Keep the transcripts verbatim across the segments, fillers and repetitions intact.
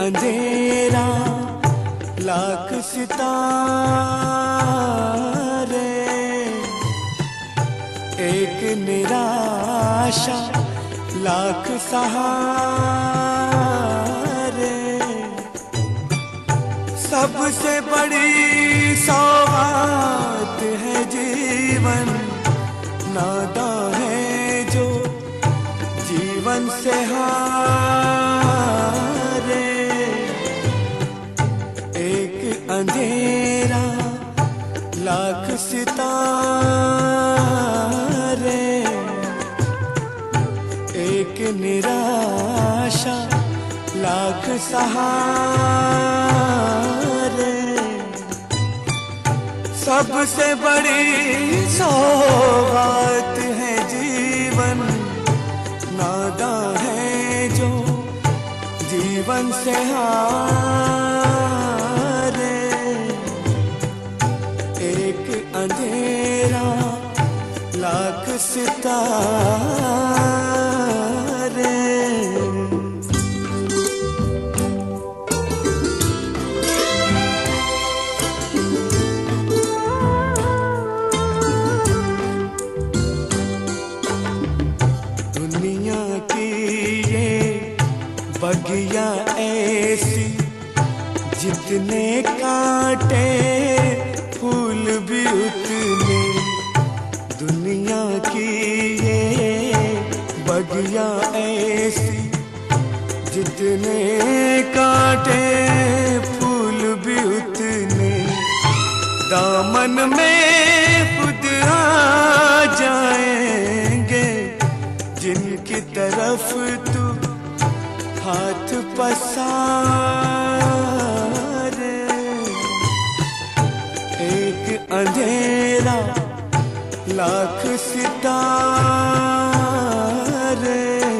अंधेरा लाख सितारे, एक निराशा लाख सहारे। सबसे बड़ी सौगात है जीवन, नादा है जो जीवन से हारे। एक अंधेरा लाख सितारे, एक निराशा लाख सहारे। सबसे बड़ी सौगात है जीवन, नादा है जो जीवन से हारे। एक अंधेरा लाख सितारे। बगिया ऐसी जितने कांटे फूल भी उतने, दुनिया की ये बगिया ऐसी जितने कांटे फूल भी उतने। दामन में खुद आ जाएंगे जिनकी तरफ तू हाथ पसारे। एक अंधेरा लाख सितारे।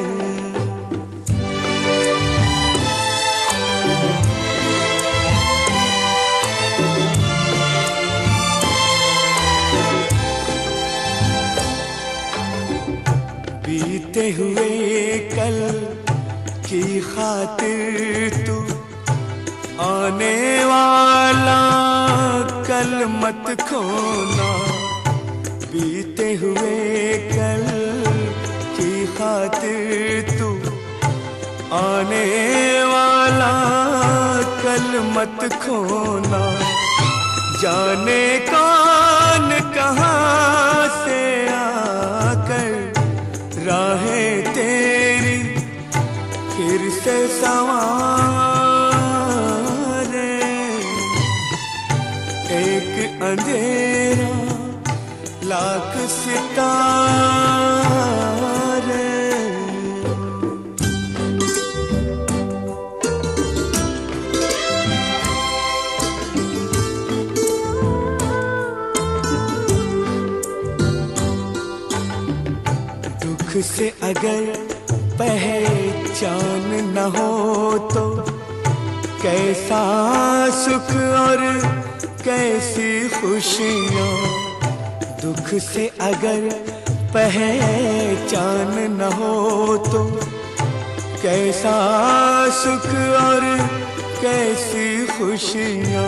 बीते हुए कल की खातिर तू आने वाला कल मत खोना। बीते हुए कल की खातिर तू आने वाला कल मत खोना। जाने कौन कहाँ से आकर राहें तेरी फिर से संवारे। एक अंधेरा लाख सितारे। दुख से अगर पहचान न हो तो कैसा सुख और कैसी खुशियाँ। दुख से अगर पहचान न हो तो कैसा सुख और कैसी खुशियाँ।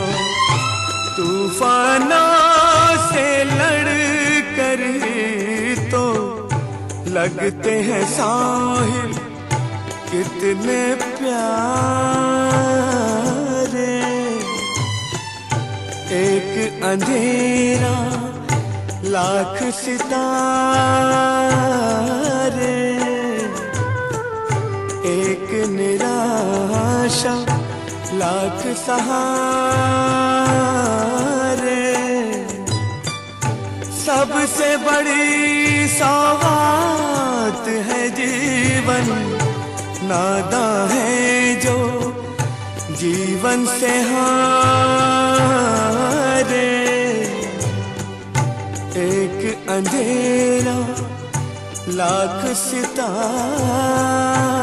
तूफानों से लड़ कर तो लगते हैं साहिल कितने प्यारे। एक अंधेरा लाख सितारे, एक निराशा लाख सहारे। सबसे बड़ी सौगात है जीवन, नादा है जो जीवन से हारे। एक अंधेरा लाख सितारे।